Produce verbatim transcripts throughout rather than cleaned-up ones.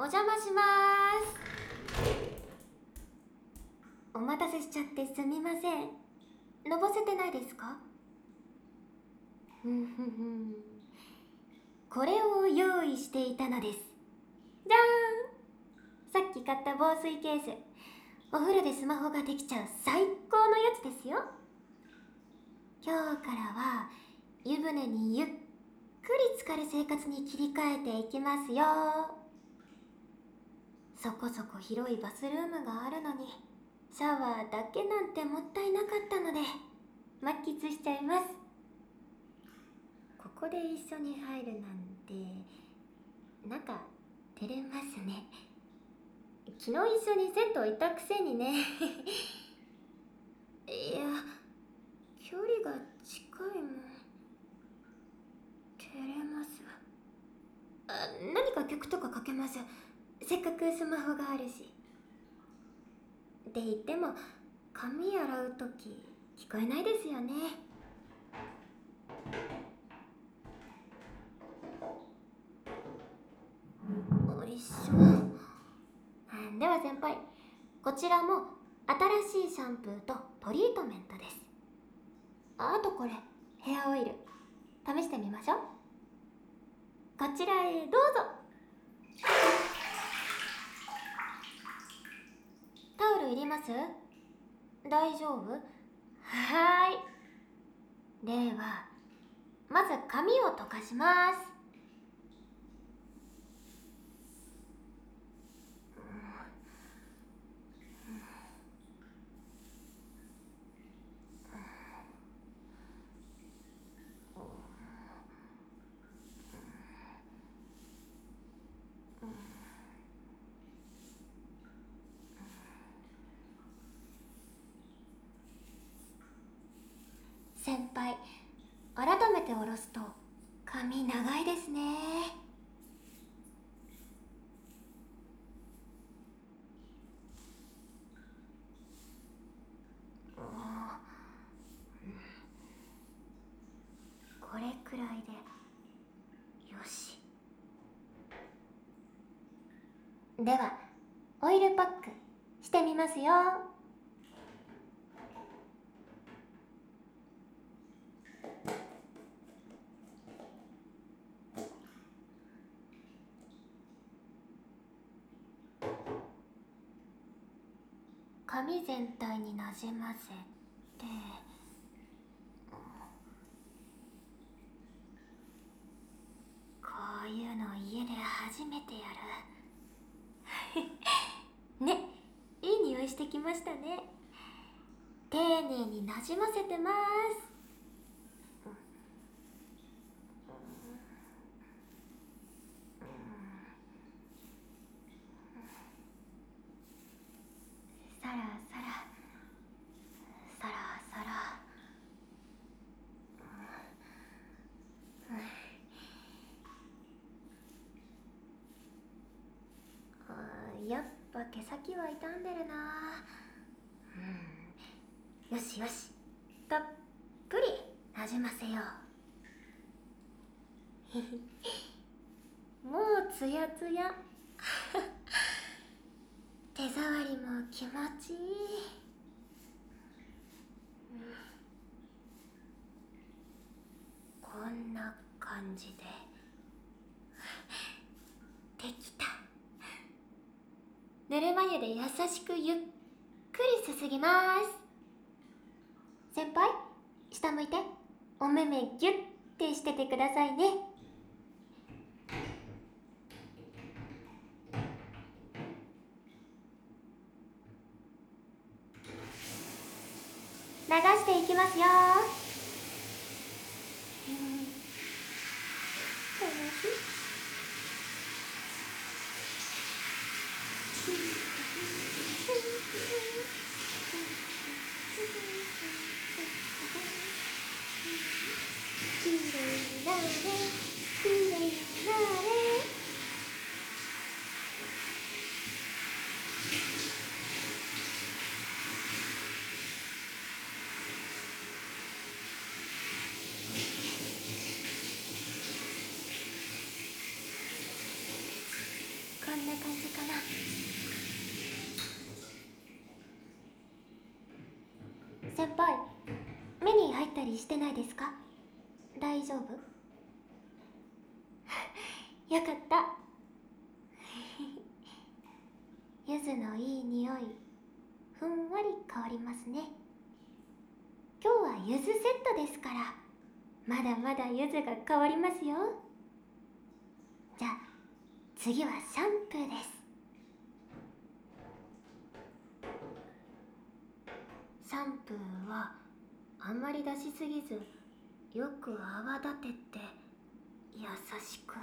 邪魔します。お待たせしちゃってすみません。のぼせてないですか？ふんふんふん。これを用意していたのです。じゃーん。さっき買った防水ケース。お風呂でスマホができちゃう最高のやつですよ。今日からは湯船にゆっくり浸かる生活に切り替えていきますよ。そこそこ広いバスルームがあるのにシャワーだけなんてもったいなかったので満喫しちゃいます。ここで一緒に入るなんてなんか照れますね。昨日一緒に銭湯行ったくせにね。いや、距離が近いもん。照れます。あ、何か曲とかかけます。せっかくスマホがあるし。って言っても髪洗うとき聞こえないですよね。おいしょ。では先輩、こちらも新しいシャンプーとトリートメントです。あとこれヘアオイル試してみましょう。こちらへどうぞ。タオルいります？大丈夫？はーい。ではまず髪を溶かします。先輩、改めて下ろすと髪長いですね。これくらいでよし。ではオイルパックしてみますよ。髪全体になじませて、こういうの家で初めてやる。ね、いい匂いしてきましたね。丁寧になじませてます。さらさらさらさら。あ、やっぱ毛先は傷んでるな。うん、よしよし、たっぷりなじませよう。もうツヤツヤ。手触りも気持ちいい。こんな感じでできた。ぬるま湯で優しくゆっくりすすぎます。先輩、下向いてお目目ギュッてしててくださいね。流していきますよ。きれいになれ、きれいになれ。 んな感じかな。先輩、目に入ったりしてないですか？大丈夫？よかった。柚子のいい匂い、ふんわり香りますね。今日は柚子セットですから、まだまだ柚子が香りますよ。じゃあ次はシャンプーです。シャンプーはあんまり出しすぎず、よく泡立てて優しく。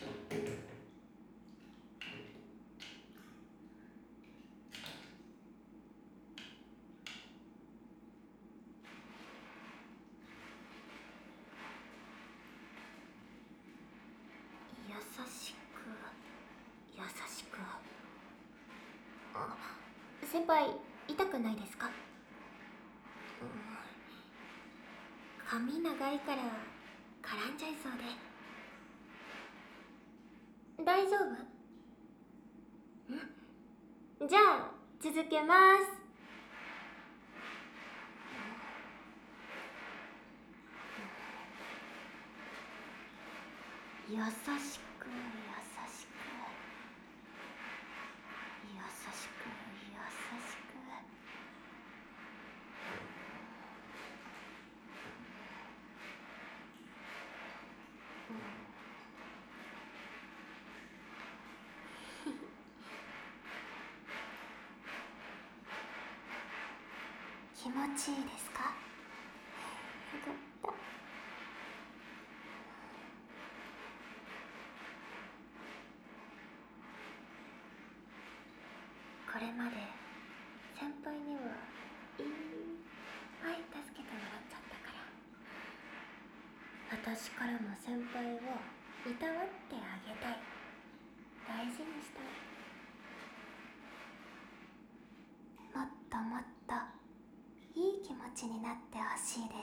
優しく優しく。あ、先輩、痛くないですか？髪長いから絡んじゃいそうで。大丈夫？ん？じゃあ続けます。優しく優しく優しく優しく。気持ちいいですか？よかった。これまで先輩にはいっぱい助けてもらっちゃったから、私からも先輩をいたわってあげたい。大事にしたい。もっともっといい気持ちになってほしいです。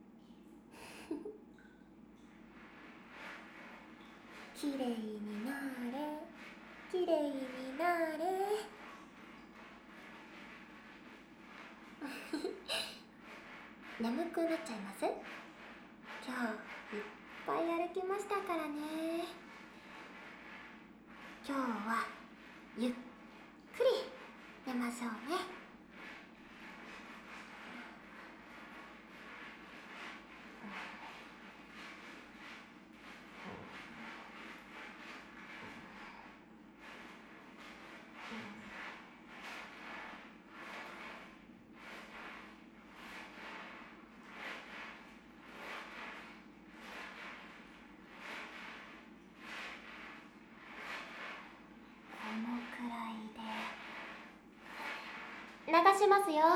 きれいになれ、きれいになれ。眠くなっちゃいます？今日いっぱい歩きましたからね。今日はゆっくり寝ましょうね。流しますよ。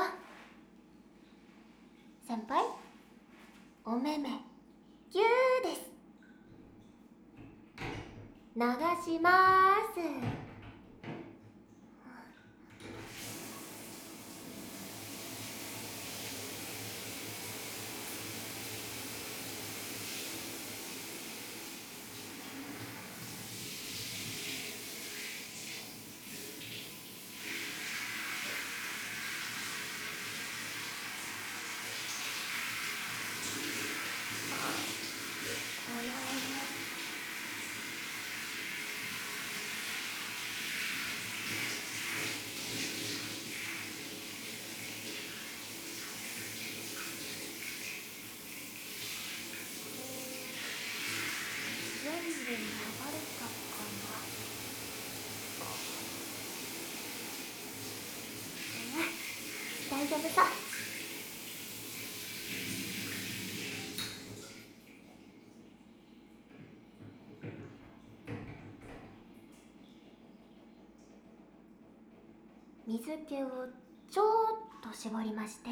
先輩、お目目ぎゅーです。流しまーす。全部流れたかな。大丈夫さ。水気をちょっと絞りまして、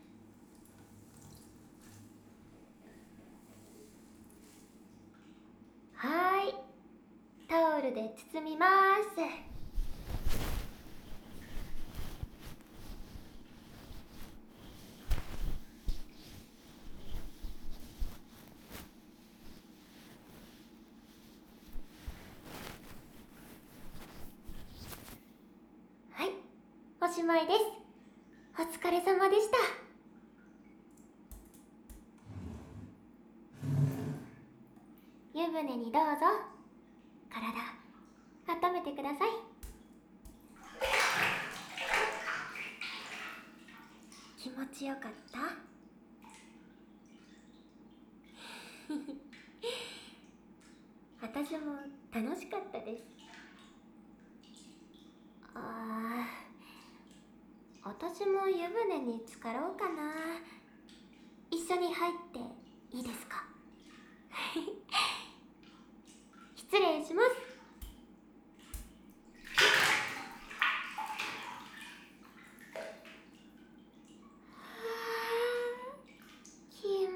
はーい、タオルで包みます。 しまいです。お疲れ様でした。湯船にどうぞ。体温めてください。気持ちよかった？私も楽しかったです。ああ、私も湯船に浸かろうかな。一緒に入っていいですか？失礼します。気持ちいい。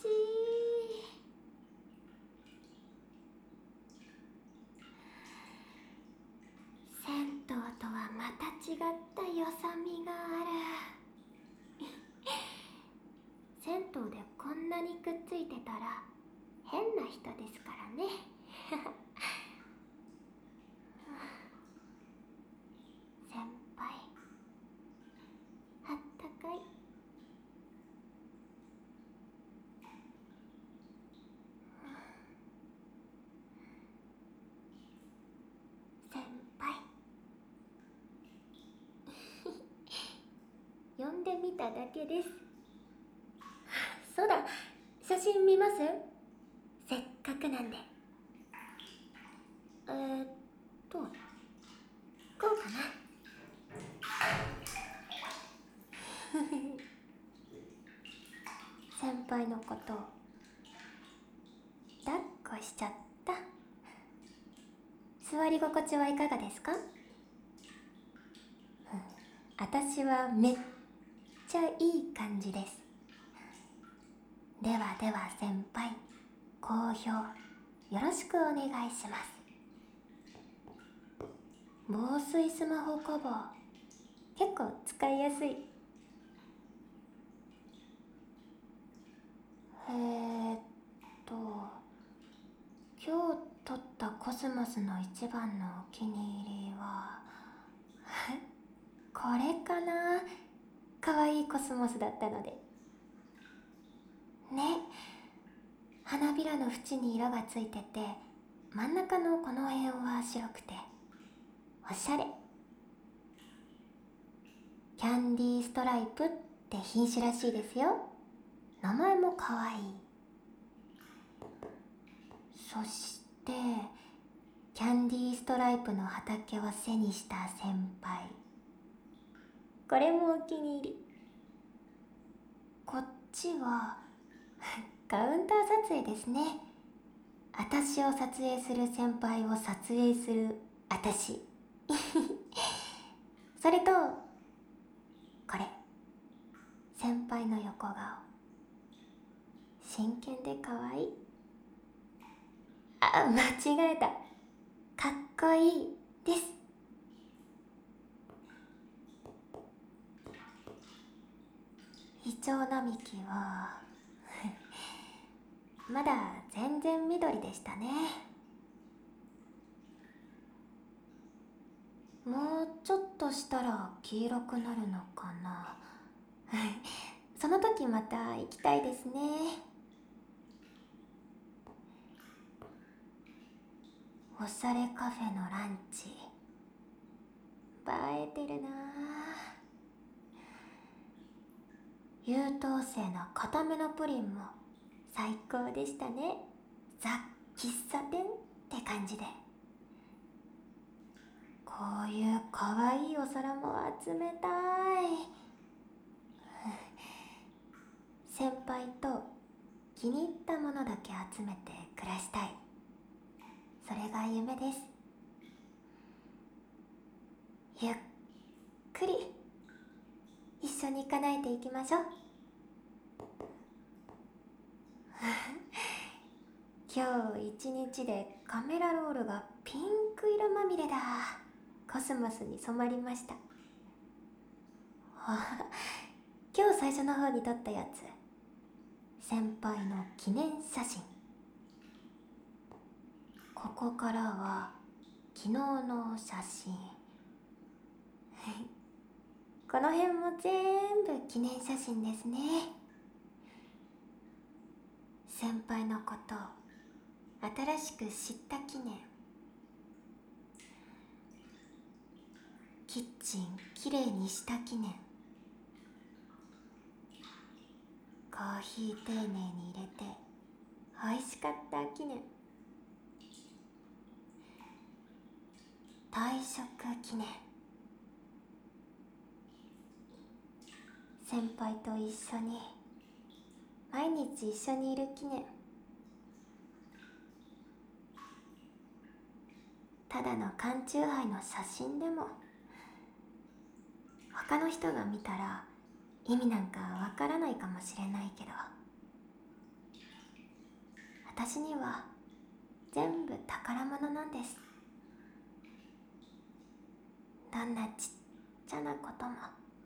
銭湯とはまた違った良さみがある。銭湯でこんなにくっついてたら変な人ですからね。先輩、あったかい。先輩。呼んでみただけです。そうだ、写真見ます？せっかくなんで。えー、っとこうかな。先輩のこと抱っこしちゃった。座り心地はいかがですか？私はめっちゃいい感じです。ではでは先輩、好評よろしくお願いします。防水スマホカバー、結構使いやすい。えーっと今日撮ったコスモスの一番のお気に入りはこれかな。かわいいコスモスだったのでね。花びらの縁に色がついてて、真ん中のこの辺は白くておしゃれ。キャンディーストライプって品種らしいですよ。名前もかわいい。そしてキャンディーストライプの畑を背にした先輩、これもお気に入り。こっちはカウンター撮影ですね。私を撮影する先輩を撮影する私。それとこれ、先輩の横顔、真剣で可愛い。あ、間違えた。かっこいいです。イチョウ並木はまだ全然緑でしたね。もうちょっとしたら黄色くなるのかな。その時また行きたいですね。おしゃれカフェのランチ、映えてるな。優等生の固めのプリンも最高でしたね。ザ・喫茶店って感じで。こういうかわいいお皿も集めたい。先輩と気に入ったものだけ集めて暮らしたい。それが夢です。ゆっくり一緒に叶えていきましょう。今日一日でカメラロールがピンク色まみれだ。コスモスに染まりました。今日最初の方に撮ったやつ、先輩の記念写真。ここからは昨日の写真。 この辺も全部記念写真ですね。先輩のことを新しく知った記念。キッチンきれいにした記念。コーヒー丁寧に入れて美味しかった記念。退職記念。先輩と一緒に毎日一緒にいる記念。ただの缶チューハイの写真でも他の人が見たら意味なんかわからないかもしれないけど、私には全部宝物なんです。どんなちっちゃなことも。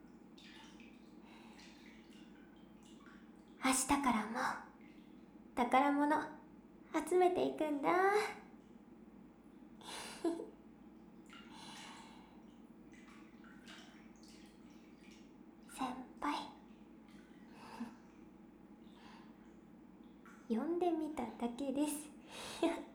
明日からも宝物集めていくんだ。先輩、呼んでみただけです。